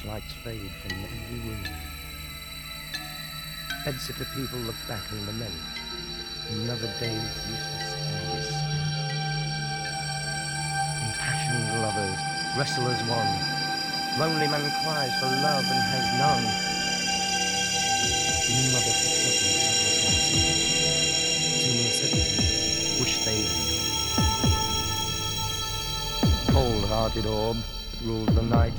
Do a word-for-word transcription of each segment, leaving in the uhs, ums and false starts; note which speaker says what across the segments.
Speaker 1: lights fade from every room. Bedsitter people look back and lament another day's useless energy spent. Impassioned lovers wrestle as one. Lonely man cries for love and has none. New mother picks up and settles her son. Senior citizens wish they knew. Cold-hearted orb that rules the night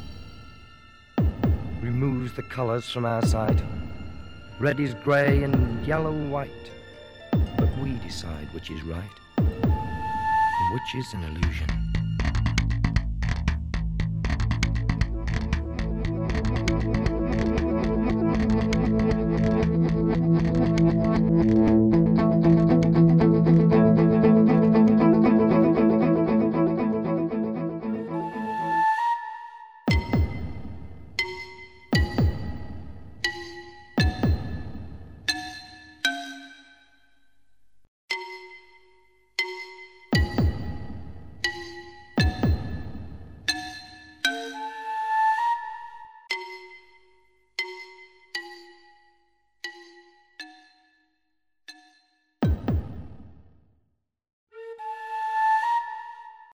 Speaker 1: removes the colours from our sight. Red is grey and yellow white, but we decide which is right and which is an illusion.